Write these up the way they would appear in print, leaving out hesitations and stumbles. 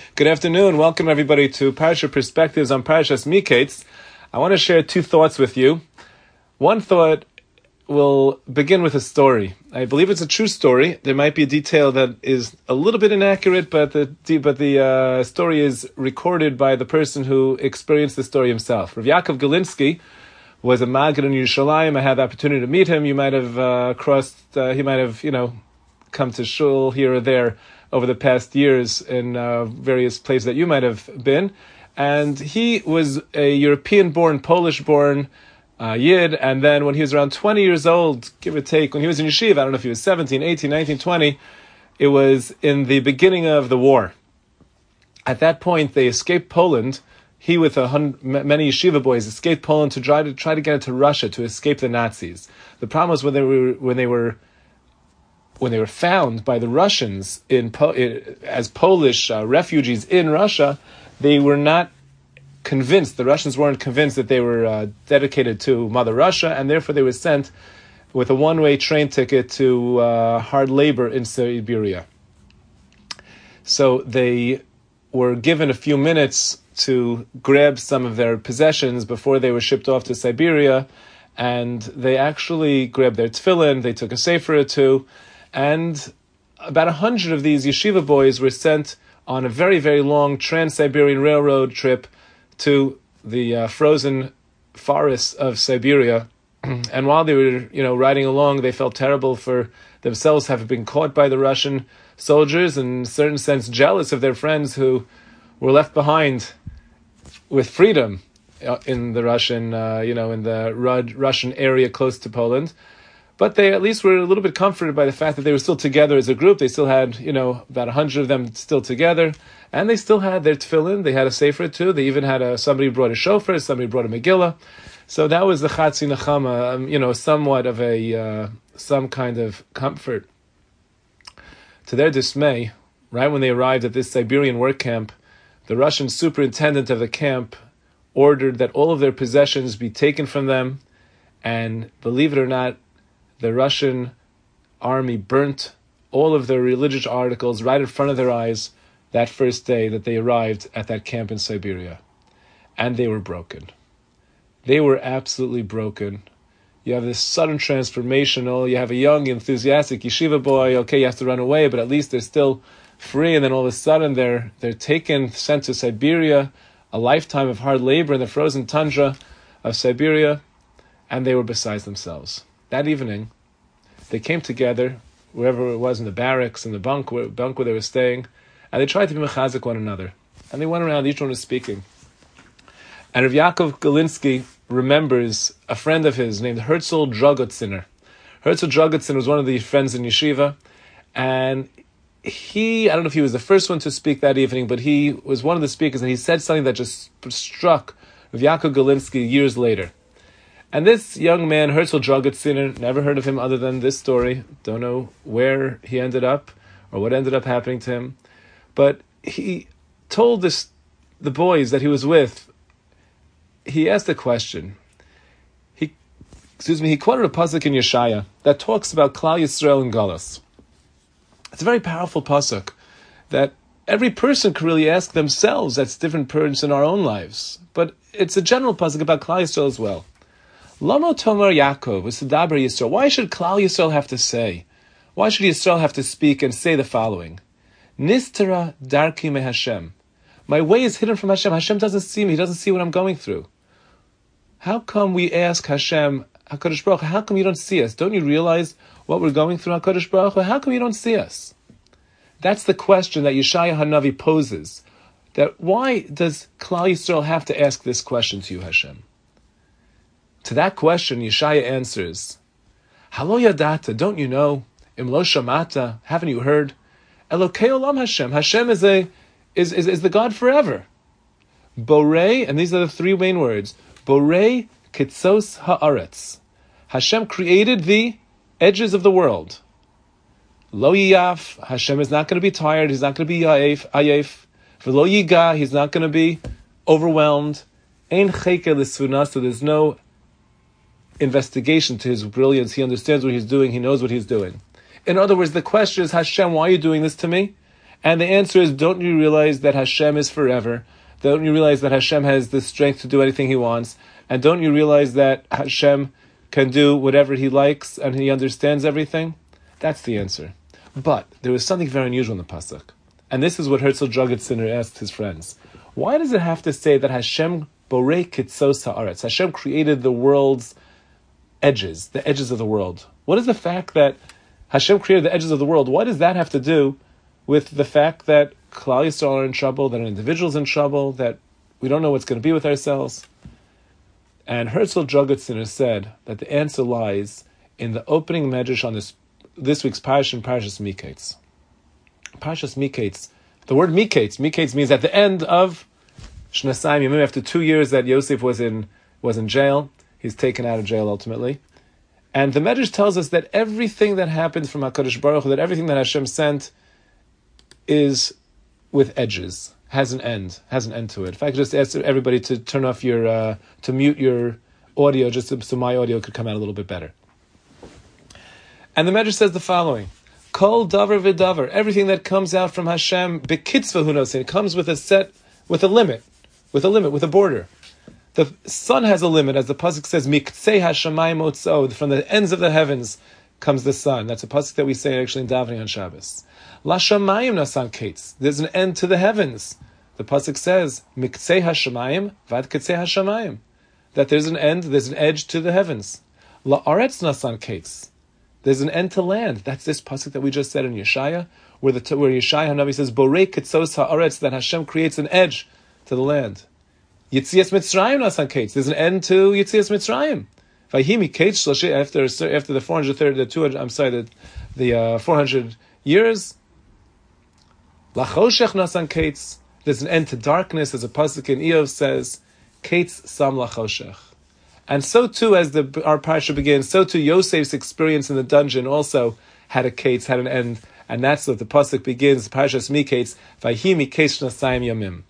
Good afternoon. Welcome everybody to Parsha Perspectives on Parshas Miketz. I want to share two thoughts with you. One thought will begin with a story. I believe it's a true story. There might be a detail that is a little bit inaccurate, but the story is recorded by the person who experienced the story himself. Rav Yaakov Galinsky was a Maggid in Yerushalayim. I had the opportunity to meet him. You might have he might have, come to shul here or there over the past years in various places that you might have been. And he was a European-born, Polish-born Yid, and then when he was around 20 years old, give or take, when he was in yeshiva, I don't know if he was 17, 18, 19, 20, it was in the beginning of the war. At that point, they escaped Poland. He, with many yeshiva boys, escaped Poland to try to get into Russia to escape the Nazis. The problem was when they were found by the Russians as Polish refugees in Russia, they were not convinced. The Russians weren't convinced that they were dedicated to Mother Russia, and therefore they were sent with a one-way train ticket to hard labor in Siberia. So they were given a few minutes to grab some of their possessions before they were shipped off to Siberia, and they actually grabbed their tefillin, they took a sefer or two, and about 100 of these yeshiva boys were sent on a very, very long Trans-Siberian Railroad trip to the frozen forests of Siberia. And while they were, riding along, they felt terrible for themselves having been caught by the Russian soldiers, and in a certain sense jealous of their friends who were left behind with freedom in the Russian, in the Russian area close to Poland. But they at least were a little bit comforted by the fact that they were still together as a group. They still had, about 100 of them still together. And they still had their tefillin. They had a sefer too. They even had somebody brought a shofar, somebody brought a Megillah. So that was the Chatzi Nechama, somewhat of some kind of comfort. To their dismay, right when they arrived at this Siberian work camp, the Russian superintendent of the camp ordered that all of their possessions be taken from them. And believe it or not, the Russian army burnt all of their religious articles right in front of their eyes that first day that they arrived at that camp in Siberia. And they were broken. They were absolutely broken. You have this sudden transformation. You have a young, enthusiastic yeshiva boy. Okay, you have to run away, but at least they're still free. And then all of a sudden they're taken, sent to Siberia, a lifetime of hard labor in the frozen tundra of Siberia, and they were beside themselves. That evening, they came together, wherever it was, in the barracks, in the bunk where they were staying, and they tried to be mechazik one another. And they went around, each one was speaking. And Rav Yaakov Galinsky remembers a friend of his named Herzl Drogotziner. Herzl Drogotziner was one of the friends in yeshiva, and I don't know if he was the first one to speak that evening, but he was one of the speakers, and he said something that just struck Rav Yaakov Galinsky years later. And this young man, Herzl Drogotziner, never heard of him other than this story. Don't know where he ended up or what ended up happening to him. But he told the boys that he was with, he asked a question. He quoted a pasuk in Yeshaya that talks about Klal Yisrael and Galus. It's a very powerful pasuk that every person could really ask themselves. That's different points in our own lives. But it's a general pasuk about Klal Yisrael as well. Lamo Tomar Yaakov, V'Sedaber Yisrael. Why should Klal Yisrael have to say? Why should Yisrael have to speak and say the following? Nistera darki me Hashem. My way is hidden from Hashem. Hashem doesn't see me. He doesn't see what I'm going through. How come we ask Hashem, HaKadosh Baruch Hu, how come you don't see us? Don't you realize what we're going through, HaKadosh Baruch Hu? How come you don't see us? That's the question that Yeshaya Hanavi poses. That why does Klal Yisrael have to ask this question to you, Hashem? To that question, Yeshaya answers, Halo yadata, don't you know? Imlo shamata, haven't you heard? Elokei olam Hashem. Hashem is the God forever. Borei, and these are the three main words. Borei kitzos haaretz. Hashem created the edges of the world. Lo yiyaf, Hashem is not going to be tired. He's not going to be ayef. V'lo yiga, he's not going to be overwhelmed. Ein cheke l'sfuna, so there's no investigation to his brilliance. He understands what he's doing. He knows what he's doing. In other words, the question is, Hashem, why are you doing this to me? And the answer is, don't you realize that Hashem is forever? Don't you realize that Hashem has the strength to do anything He wants? And don't you realize that Hashem can do whatever He likes and He understands everything? That's the answer. But there was something very unusual in the pasuk. And this is what Herzl Drogotziner asked his friends. Why does it have to say that Hashem borei kitzos haaretz? Hashem created the world's edges, the edges of the world. What is the fact that Hashem created the edges of the world? What does that have to do with the fact that Klal Yisrael are in trouble, that an individual's in trouble, that we don't know what's going to be with ourselves? And Herzl Drogotziner said that the answer lies in the opening medrash on this week's Parashah in Parashas Miketz. Parashas Miketz. The word Miketz means at the end of Shnasayim Yamim, after 2 years that Yosef was in jail. He's taken out of jail ultimately. And the Medrash tells us that everything that happens from HaKadosh Baruch Hu, that everything that Hashem sent is with edges, has an end to it. If I could just ask everybody to turn off to mute your audio, just so my audio could come out a little bit better. And the Medrash says the following: Kol davar v'davar, everything that comes out from Hashem, bekitzva hu nosin, it comes with a limit, with a border. The sun has a limit, as the pasuk says, Miktzei hashamayim otzo, from the ends of the heavens comes the sun. That's a pasuk that we say actually in davening on Shabbos. Lashamayim nasan kates, there's an end to the heavens. The pasuk says, Miktzei hashamayim vad kitzei hashamayim, that there's an end, there's an edge to the heavens. La'aretz nasan kates, there's an end to land. That's this pasuk that we just said in Yeshaya, where Yeshaya Hanavi says, Borei kitzos ha'aretz, that Hashem creates an edge to the land. Yitzias Mitzrayim nasan kates, there's an end to Yitzias Mitzrayim. Vayhimi kates after the 400 years. Lachoshech nasan kates, there's an end to darkness, as a pasuk in Eov says, kates sam lachoshech. And so too, as our parasha begins, so too Yosef's experience in the dungeon also had a kates, had an end, and that's what the pasuk begins. Parashas Miketz, Vayhi Miketz Shnasayim Yamim.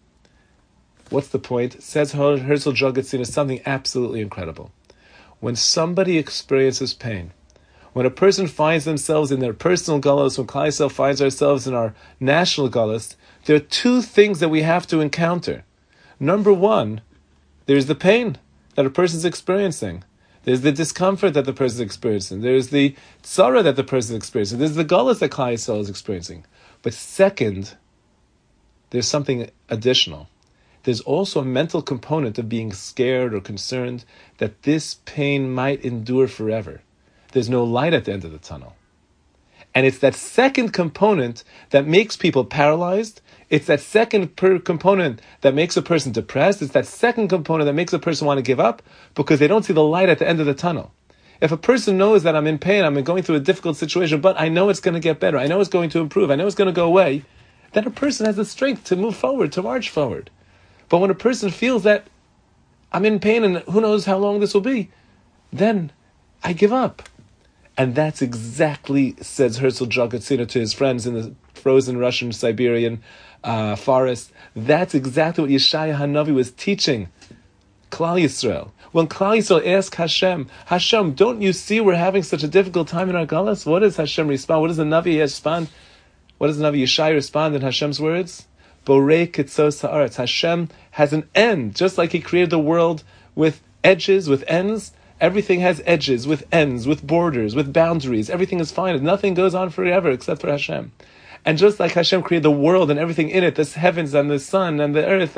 What's the point? Says Herzl Drogotziner, something absolutely incredible. When somebody experiences pain, when a person finds themselves in their personal galus, when Klal Yisrael finds ourselves in our national galus, there are two things that we have to encounter. Number one, there's the pain that a person's experiencing. There's the discomfort that the person's experiencing. There's the tzara that the person's experiencing. There's the galus that Klal Yisrael is experiencing. But second, there's something additional. There's also a mental component of being scared or concerned that this pain might endure forever. There's no light at the end of the tunnel. And it's that second component that makes people paralyzed. It's that second component that makes a person depressed. It's that second component that makes a person want to give up because they don't see the light at the end of the tunnel. If a person knows that I'm in pain, I'm going through a difficult situation, but I know it's going to get better, I know it's going to improve, I know it's going to go away, then a person has the strength to move forward, to march forward. But when a person feels that I'm in pain and who knows how long this will be, then I give up. And that's exactly, says Herzl Drogotziner to his friends in the frozen Russian Siberian forest, that's exactly what Yeshaya Hanavi was teaching Klal Yisrael. When Klal Yisrael asked Hashem, don't you see we're having such a difficult time in our galus? What does Hashem respond? What does the Navi respond? What does the Navi Yeshaya respond in Hashem's words? Borei kitzos haaretz. Hashem has an end, just like He created the world with edges, with ends. Everything has edges, with ends, with borders, with boundaries. Everything is fine. Nothing goes on forever except for Hashem. And just like Hashem created the world and everything in it, the heavens and the sun and the earth,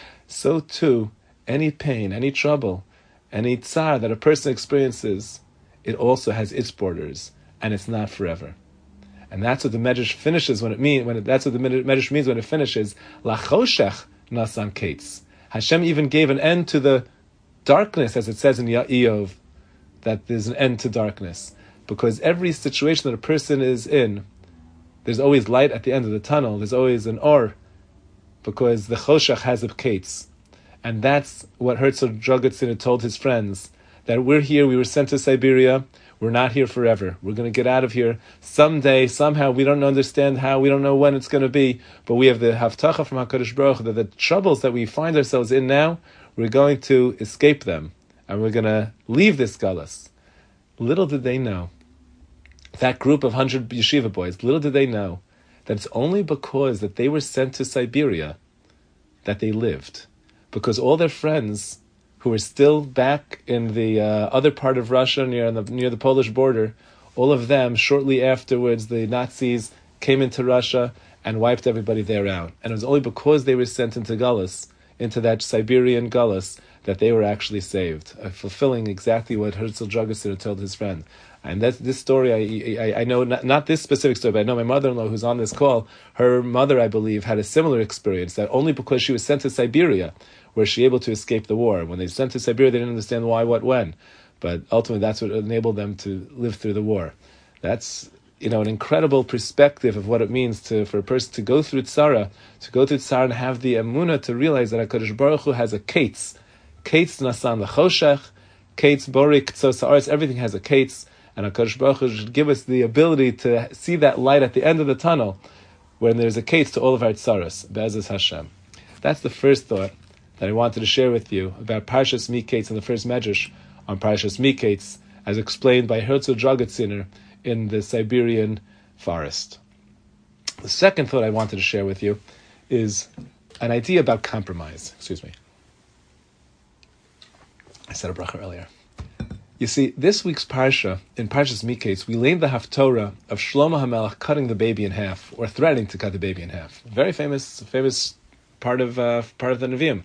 so too, any pain, any trouble, any tsar that a person experiences, it also has its borders, and it's not forever. And that's what the Medrash finishes that's what the Medrash means when it finishes. Lachoshech nasan kates. Hashem even gave an end to the darkness, as it says in Eov, that there's an end to darkness. Because every situation that a person is in, there's always light at the end of the tunnel. There's always an or, because the choshech has a kates. And that's what Herzl Drogotziner told his friends, that we're here, we were sent to Siberia, we're not here forever. We're going to get out of here someday, somehow. We don't understand how, we don't know when it's going to be, but we have the Havtacha from HaKadosh Baruch Hu that the troubles that we find ourselves in now, we're going to escape them, and we're going to leave this galus. Little did they know, that group of 100 yeshiva boys, little did they know that it's only because that they were sent to Siberia that they lived. Because all their friends who were still back in the other part of Russia near the Polish border, all of them, shortly afterwards, the Nazis came into Russia and wiped everybody there out. And it was only because they were sent into Gullus, into that Siberian Gullus, that they were actually saved, fulfilling exactly what Herzl Dragosin told his friend. And this story, I know, not this specific story, but I know my mother-in-law who's on this call, her mother, I believe, had a similar experience, that only because she was sent to Siberia was she able to escape the war. When they sent to Siberia, they didn't understand why, what, when. But ultimately, that's what enabled them to live through the war. That's an incredible perspective of what it means for a person to go through tzara, and have the emunah to realize that HaKadosh Baruch Hu has a kates nasan l'choshech, kates borik tzos haaretz, everything has a kates, and HaKadosh Baruch Hu should give us the ability to see that light at the end of the tunnel, when there's a kates to all of our tzaras, be'ezus Hashem. That's the first thought that I wanted to share with you about Parshas Miketz and the first medrash on Parshas Miketz, as explained by Herzl Dragotziner in the Siberian forest. The second thought I wanted to share with you is an idea about compromise. Excuse me. I said a bracha earlier. You see, this week's Parsha, in Parshas Miketz, we learned the Haftorah of Shlomo HaMelech cutting the baby in half, or threatening to cut the baby in half. Very famous part of the Nevi'im.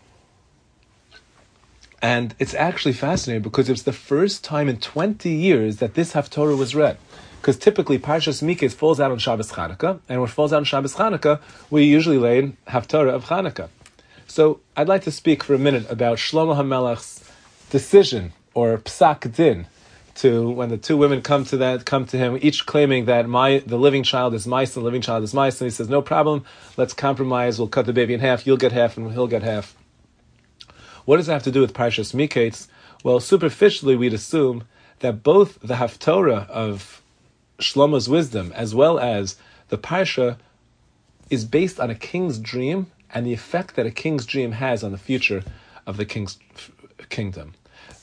And it's actually fascinating because it's the first time in 20 years that this Haftorah was read. Because typically Parshas Miketz falls out on Shabbos Chanukah, and when it falls out on Shabbos Chanukah, we usually lay in Haftorah of Chanukah. So I'd like to speak for a minute about Shlomo HaMelech's decision, or psak din, to when the two women come to him, each claiming that the living child is mice, the living child is mice, and he says, no problem, let's compromise, we'll cut the baby in half, you'll get half and he'll get half. What does that have to do with Parshas Miketz? Well, superficially, we'd assume that both the Haftorah of Shlomo's wisdom as well as the Parsha is based on a king's dream and the effect that a king's dream has on the future of the king's kingdom.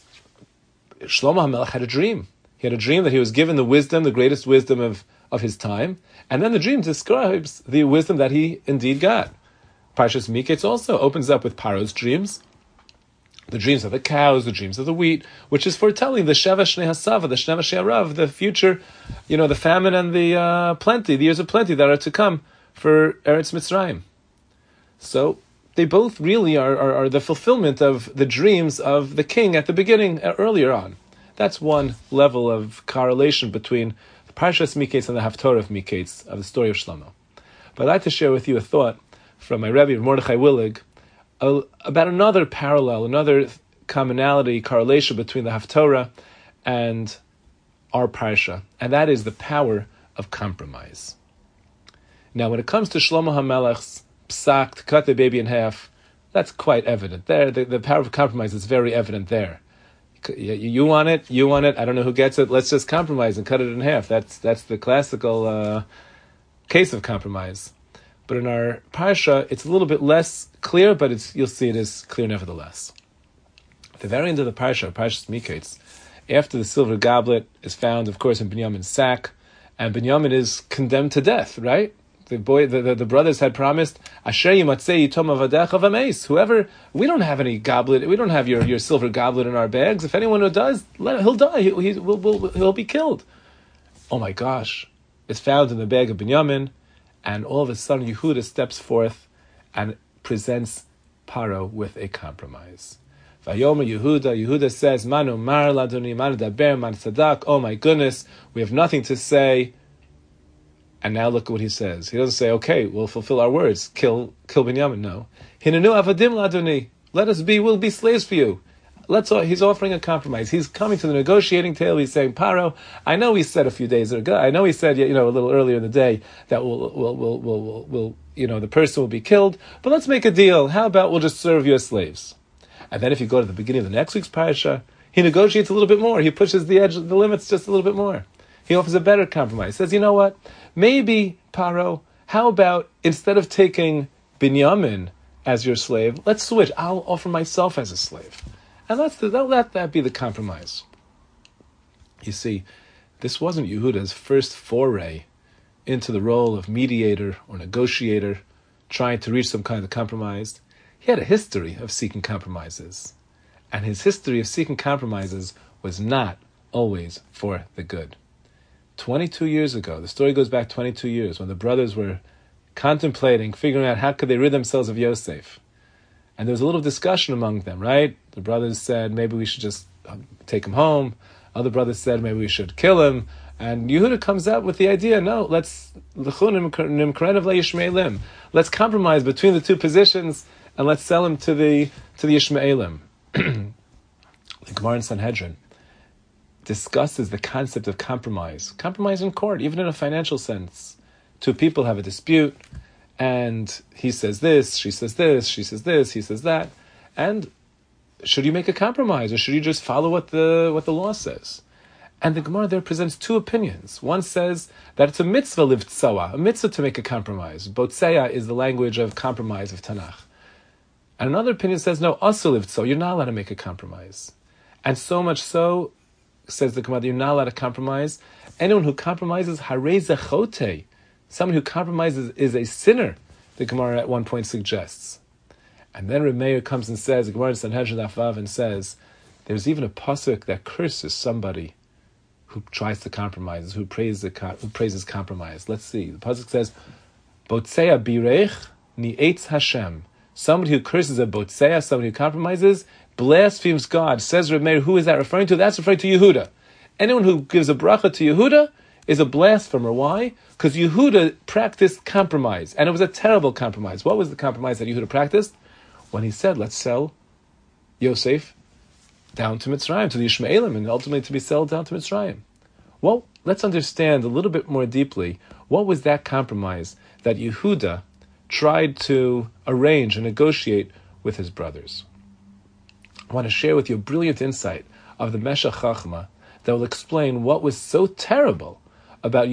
Shlomo HaMelech had a dream. He had a dream that he was given the wisdom, the greatest wisdom of his time, and then the dream describes the wisdom that he indeed got. Parshas Miketz also opens up with Paro's dreams, the dreams of the cows, the dreams of the wheat, which is foretelling the Sheva Shnei Hasava, the Sheva Shnei Harav, the future, the famine and the plenty, the years of plenty that are to come for Eretz Mitzrayim. So they both really are the fulfillment of the dreams of the king at the beginning, earlier on. That's one level of correlation between the Parshas Miketz and the Haftorah of Miketz, of the story of Shlomo. But I'd like to share with you a thought from my Rebbe, Mordechai Willig, about another parallel, another commonality, correlation between the Haftorah and our Parsha, and that is the power of compromise. Now, when it comes to Shlomo HaMelech's psak, to cut the baby in half, that's quite evident there. The power of compromise is very evident there. You want it, I don't know who gets it, let's just compromise and cut it in half. That's the classical case of compromise. But in our Parsha, it's a little bit less clear, but you'll see it is clear nevertheless. At the very end of the Parsha, Parshas Miketz, after the silver goblet is found, of course, in Binyamin's sack, and Binyamin is condemned to death, right? The brothers had promised, Asher yimatzei yitom avadecha v'meis. Whoever, we don't have any goblet, we don't have your silver goblet in our bags. If anyone who does, he'll die, he'll be killed. Oh my gosh. It's found in the bag of Binyamin, and all of a sudden Yehuda steps forth and presents Paro with a compromise. Vayomer Yehuda says, Manu mar ladoni, manu daber, man sadak, oh my goodness, we have nothing to say. And now look at what he says. He doesn't say, okay, we'll fulfill our words, kill Binyamin. No. Hinenu avadim ladoni, we'll be slaves for you. He's offering a compromise. He's coming to the negotiating table. He's saying, Paro, I know we said a few days ago, I know he said, a little earlier in the day that we'll the person will be killed, but let's make a deal. How about we'll just serve you as slaves? And then if you go to the beginning of the next week's parasha, he negotiates a little bit more. He pushes the limits just a little bit more. He offers a better compromise. He says, you know what? Maybe, Paro, how about instead of taking Binyamin as your slave, let's switch. I'll offer myself as a slave. And let that be the compromise. You see, this wasn't Yehuda's first foray into the role of mediator or negotiator, trying to reach some kind of compromise. He had a history of seeking compromises. And his history of seeking compromises was not always for the good. 22 years ago, the story goes back 22 years, when the brothers were contemplating, figuring out how could they rid themselves of Yosef. And there was a little discussion among them, right? The brothers said, maybe we should just take him home. Other brothers said, maybe we should kill him. And Yehuda comes up with the idea, no, let's compromise between the two positions and let's sell him to the Ishmaelim. The Gemara in Sanhedrin discusses the concept of compromise. Compromise in court, even in a financial sense. Two people have a dispute, and he says this, she says this, she says this, he says that. And should you make a compromise, or should you just follow what the law says? And the Gemara there presents two opinions. One says that it's a mitzvah livtsoa, a mitzvah to make a compromise. Botseya is the language of compromise of Tanakh. And another opinion says, no, asul livtsoa, you're not allowed to make a compromise. And so much so, says the Gemara, you're not allowed to compromise. Anyone who compromises, harei zechote, someone who compromises is a sinner, the Gemara at one point suggests. And then Reb Meir comes and says, the Gemara in Sanhedrin Daf Vav, and says, there's even a pasuk that curses somebody who tries to compromise, who praises compromise. Let's see. The pasuk says, "Botseya birech ni'etz Hashem." Somebody who curses a botseya, somebody who compromises, blasphemes God. Says Reb Meir, who is that referring to? That's referring to Yehuda. Anyone who gives a bracha to Yehuda is a blasphemer. Why? Because Yehuda practiced compromise, and it was a terrible compromise. What was the compromise that Yehuda practiced? When he said, let's sell Yosef down to Mitzrayim, to the Ishmaelim, and ultimately to be sold down to Mitzrayim. Well, let's understand a little bit more deeply, what was that compromise that Yehuda tried to arrange and negotiate with his brothers? I want to share with you a brilliant insight of the Meshech Chachma that will explain what was so terrible about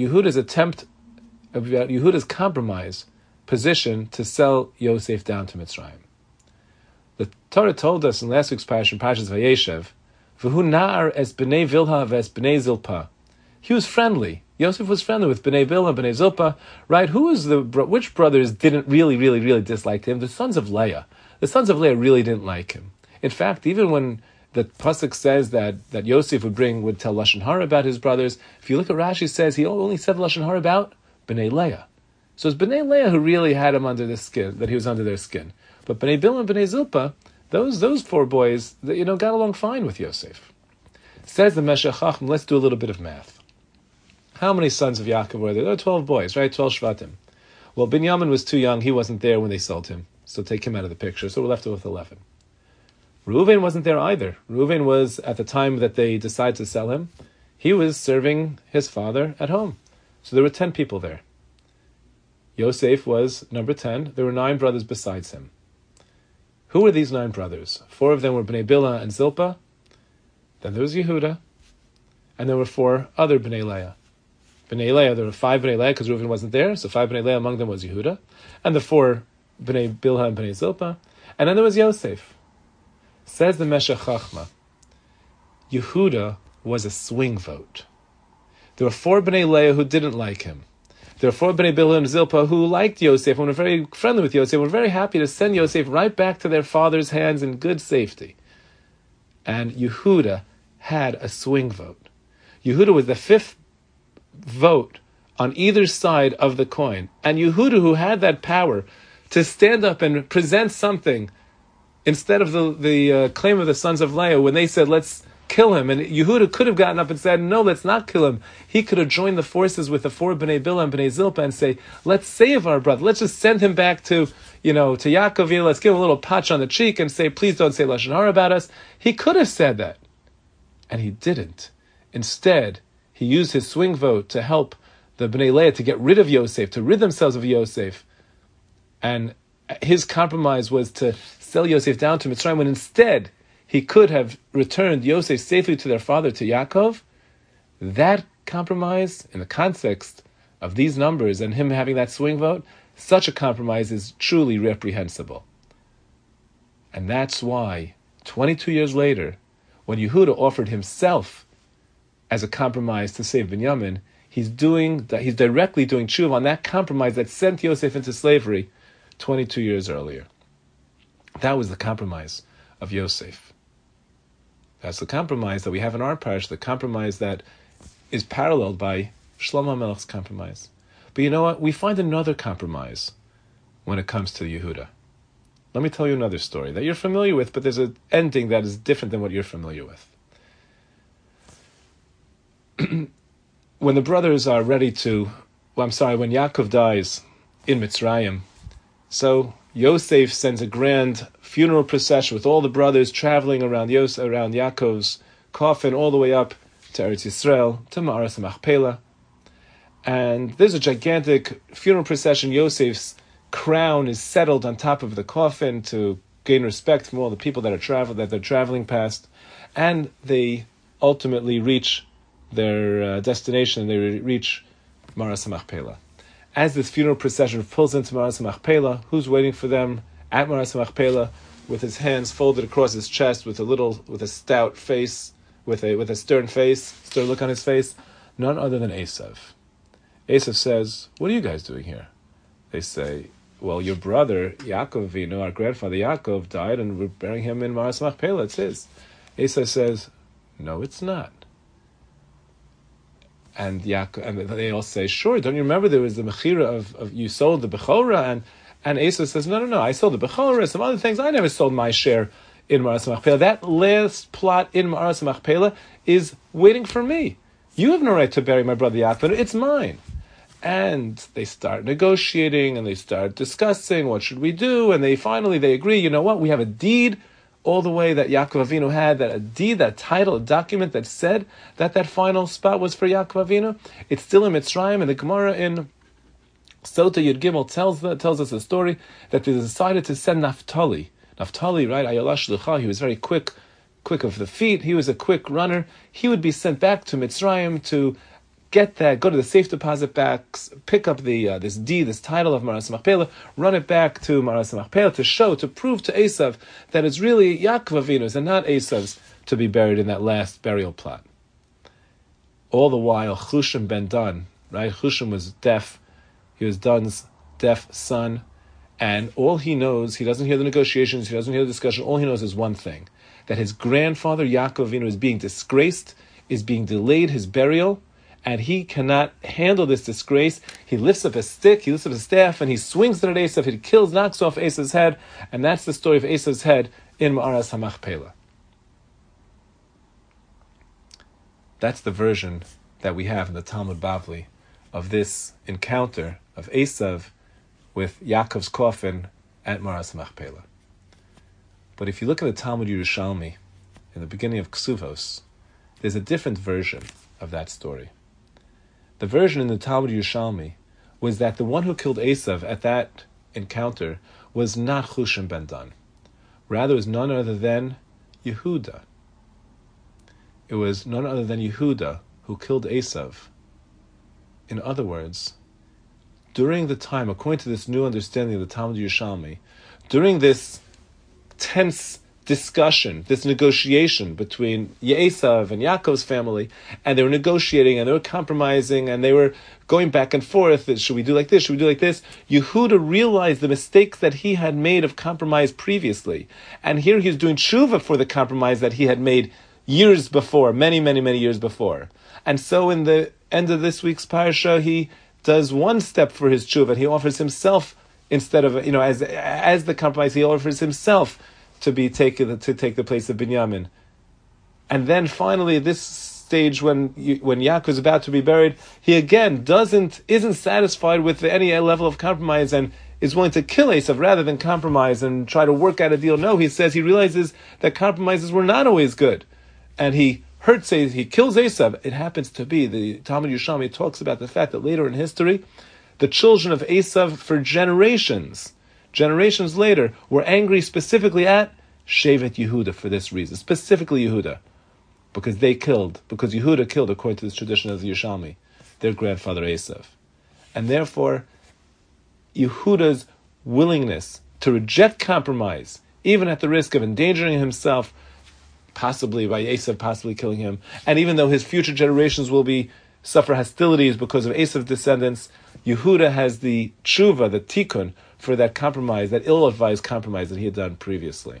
Yehuda's compromise position to sell Yosef down to Mitzrayim. The Torah told us in last week's Parashas Vayeshev, "V'hu na'ar es b'nei Vilha v'es b'nei Zilpa." He was friendly. Yosef was friendly with b'nei Vilha, b'nei Zilpa. Right? Which brothers didn't really dislike him? The sons of Leah. The sons of Leah really didn't like him. In fact, even when the pasuk says that Yosef would tell lashon hara about his brothers, if you look at Rashi, says he only said lashon hara about b'nei Leah. So it's b'nei Leah who really had him under the skin, that he was under their skin. But Bnei Bilhah and Bnei Zilpa, those four boys, got along fine with Yosef. Says the Meshech Chacham, let's do a little bit of math. How many sons of Yaakov were there? There were 12 boys, right? 12 Shvatim. Well, Binyamin was too young. He wasn't there when they sold him. So take him out of the picture. So we're left with 11. Reuven wasn't there either. Reuven was, at the time that they decided to sell him, he was serving his father at home. So there were 10 people there. Yosef was number 10. There were 9 brothers besides him. Who were these 9 brothers? 4 of them were Bnei Bilhah and Zilpa. Then there was Yehuda. And there were 4 other Bnei Leah. Bnei Leah, there were 5 Bnei Leah because Reuven wasn't there, so 5 Bnei Leah, among them was Yehuda. And the 4 Bnei Bilhah and Bnei Zilpa. And then there was Yosef. Says the Meshech Chachma, Yehuda was a swing vote. There were 4 Bnei Leah who didn't like him. There were 4 Bnei Bilhah and Zilpa who liked Yosef and were very friendly with Yosef, were very happy to send Yosef right back to their father's hands in good safety. And Yehuda had a swing vote. Yehuda was the 5th vote on either side of the coin. And Yehuda, who had that power to stand up and present something instead of the claim of the sons of Leah, when they said, let's kill him, and Yehuda could have gotten up and said, no, let's not kill him. He could have joined the forces with the 4 Bnei Bilhah and Bnei Zilpa and say, let's save our brother. Let's just send him back to Yaakov. Let's give him a little patch on the cheek and say, please don't say lashon hara about us. He could have said that. And he didn't. Instead, he used his swing vote to help the Bnei Leah to get rid of Yosef, to rid themselves of Yosef. And his compromise was to sell Yosef down to Mitzrayim, when instead he could have returned Yosef safely to their father, to Yaakov. That compromise, in the context of these numbers and him having that swing vote, such a compromise is truly reprehensible. And that's why, 22 years later, when Yehuda offered himself as a compromise to save Binyamin, he's directly doing tshuva on that compromise that sent Yosef into slavery 22 years earlier. That was the compromise of Yosef. That's the compromise that we have in our parish, the compromise that is paralleled by Shlomo HaMelech's compromise. But you know what? We find another compromise when it comes to Yehuda. Let me tell you another story that you're familiar with, but there's an ending that is different than what you're familiar with. When the brothers are ready to, when Yaakov dies in Mitzrayim, so Yosef sends a grand funeral procession with all the brothers traveling around Yaakov's coffin all the way up to Eretz Yisrael, to Ma'aras Machpelah. And there's a gigantic funeral procession. Yosef's crown is settled on top of the coffin to gain respect from all the people that they're traveling past. And they ultimately reach their destination, and they reach Ma'aras Machpelah. As this funeral procession pulls into Ma'aras Machpelah, who's waiting for them at Ma'aras Machpelah with his hands folded across his chest, with a stout face, with a stern look on his face? None other than Esav. Esav says, "What are you guys doing here?" They say, "Well, your brother Yaakov Avinu, our grandfather Yaakov, died, and we're burying him in Ma'aras Machpelah. It's his." Esav says, "No, it's not." And they all say, "Sure, don't you remember there was the mechira of you sold the Bechorah?" And Esav says, No, I sold the Bechorah, some other things. I never sold my share in Ma'aras Machpelah. That last plot in Ma'aras Machpelah is waiting for me. You have no right to bury my brother Yaakov. It's mine." And they start negotiating, and they start discussing what should we do, and they agree, you know what, we have a deed all the way that Yaakov Avinu had, that a deed, that title, a document that said that final spot was for Yaakov Avinu. It's still in Mitzrayim, and the Gemara in Sota Yud Gimel tells us a story that they decided to send Naphtali. Naphtali, right, Ayala Shlucha, he was very quick of the feet, he was a quick runner. He would be sent back to Mitzrayim to get that, go to the safe deposit box, pick up this deed, this title of Ma'aras Machpelah, run it back to Ma'aras Machpelah to prove to Esav that it's really Yaakov Avinu's and not Esav's to be buried in that last burial plot. All the while, Chushim ben Dan, right? Chushim was deaf. He was Dan's deaf son, and all he knows, he doesn't hear the negotiations, he doesn't hear the discussion. All he knows is one thing: that his grandfather Yaakov Avinu is being disgraced, is being delayed his burial. And he cannot handle this disgrace. He lifts up a stick, he lifts up a staff, and he swings it at Esav. He knocks off Esav's head, and that's the story of Esav's head in Ma'aras HaMachpelah. That's the version that we have in the Talmud Bavli of this encounter of Esav with Yaakov's coffin at Ma'aras HaMachpelah. But if you look at the Talmud Yerushalmi, in the beginning of Ksuvos, there's a different version of that story. The version in the Talmud Yerushalmi was that the one who killed Esav at that encounter was not Chushim ben Dan. Rather, it was none other than Yehuda. It was none other than Yehuda who killed Esav. In other words, during the time, according to this new understanding of the Talmud Yerushalmi, during this tense discussion, this negotiation between Esav and Yaakov's family, and they were negotiating and they were compromising and they were going back and forth. Should we do like this? Should we do like this? Yehuda realized the mistakes that he had made of compromise previously. And here he was doing tshuva for the compromise that he had made years before, many, many, many years before. And so in the end of this week's parasha, he does one step for his tshuva. He offers himself instead of, as the compromise, he offers himself to take the place of Binyamin. And then finally, this stage when Yaakov is about to be buried, he again isn't satisfied with any level of compromise and is willing to kill Esav rather than compromise and try to work out a deal. No, he realizes that compromises were not always good. And he kills Esav. It happens to be, the Talmud Yerushalmi talks about the fact that later in history, the children of Esav for generations later, were angry specifically at Shevet Yehuda for this reason, specifically Yehuda, because Yehuda killed, according to this tradition of the Yerushalmi, their grandfather Esav. And therefore, Yehuda's willingness to reject compromise, even at the risk of endangering himself, possibly by Esav, possibly killing him, and even though his future generations will be suffer hostilities because of Esav's descendants. Yehuda has the tshuva, the tikkun, for that compromise, that ill-advised compromise that he had done previously.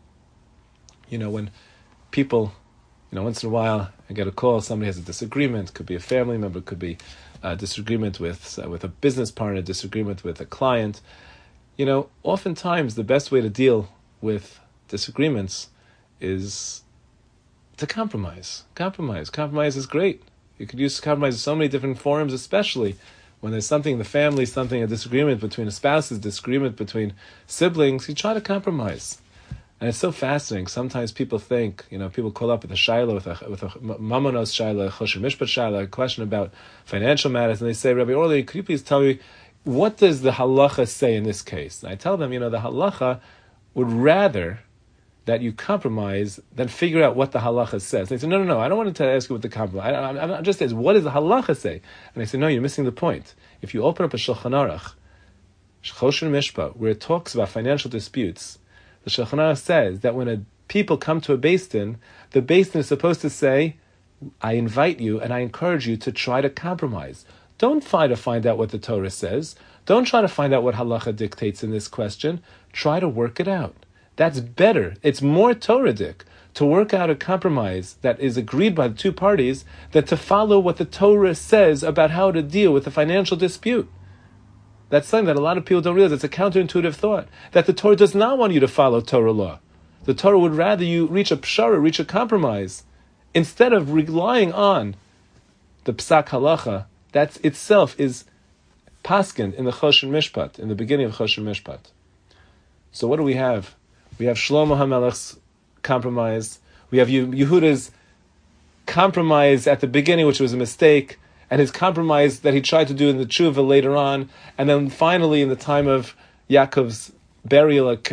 When people, once in a while, I get a call, somebody has a disagreement, could be a family member, could be a disagreement with a business partner, disagreement with a client. Oftentimes the best way to deal with disagreements is to compromise. Compromise is great. You could use compromise in so many different forms, especially when there's something in the family, a disagreement between a spouse, a disagreement between siblings. You try to compromise. And it's so fascinating. Sometimes people think, people call up with a shayla, with a mamanos shayla, a choshen mishpat shayla, a question about financial matters, and they say, Rabbi Orly, could you please tell me, what does the halacha say in this case? And I tell them, the halacha would rather that you compromise than figure out what the halacha says. They say, no, I don't want to ask you what the compromise. I'm just asking, what does the halacha say? And I say, no, you're missing the point. If you open up a Shulchan Aruch, choshen mishpat, where it talks about financial disputes, the Shulchan Aruch says that when people come to a Beis Din, the Beis Din is supposed to say, I invite you and I encourage you to try to compromise. Don't try to find out what the Torah says. Don't try to find out what halacha dictates in this question. Try to work it out. That's better. It's more Torah-dic to work out a compromise that is agreed by the two parties than to follow what the Torah says about how to deal with a financial dispute. That's something that a lot of people don't realize. It's a counterintuitive thought, that the Torah does not want you to follow Torah law. The Torah would rather you reach a pshara, reach a compromise, instead of relying on the psak halacha that itself is paskin in the choshen mishpat, in the beginning of choshen mishpat. So what do we have? We have Shlomo HaMelech's compromise. We have Yehuda's compromise at the beginning, which was a mistake, and his compromise that he tried to do in the tshuva later on, and then finally in the time of Yaakov's burial at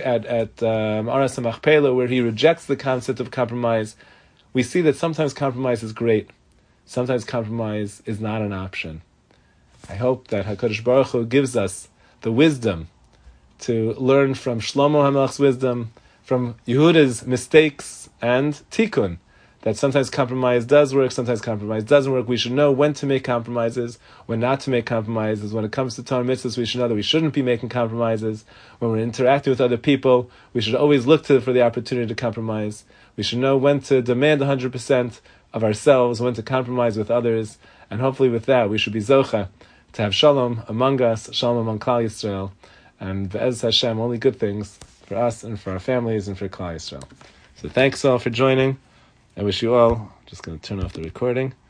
Aras HaMachpelah, where he rejects the concept of compromise. We see that sometimes compromise is great. Sometimes compromise is not an option. I hope that HaKadosh Baruch Hu gives us the wisdom to learn from Shlomo HaMelech's wisdom, from Yehuda's mistakes and tikkun, that sometimes compromise does work, sometimes compromise doesn't work. We should know when to make compromises, when not to make compromises. When it comes to Torah mitzvahs, we should know that we shouldn't be making compromises. When we're interacting with other people, we should always look for the opportunity to compromise. We should know when to demand 100% of ourselves, when to compromise with others, and hopefully with that we should be zocha to have shalom among us, shalom among Klal Yisrael, and Be'ez Hashem, only good things for us and for our families and for Klal Yisrael. So thanks all for joining. I wish you all, just going to turn off the recording.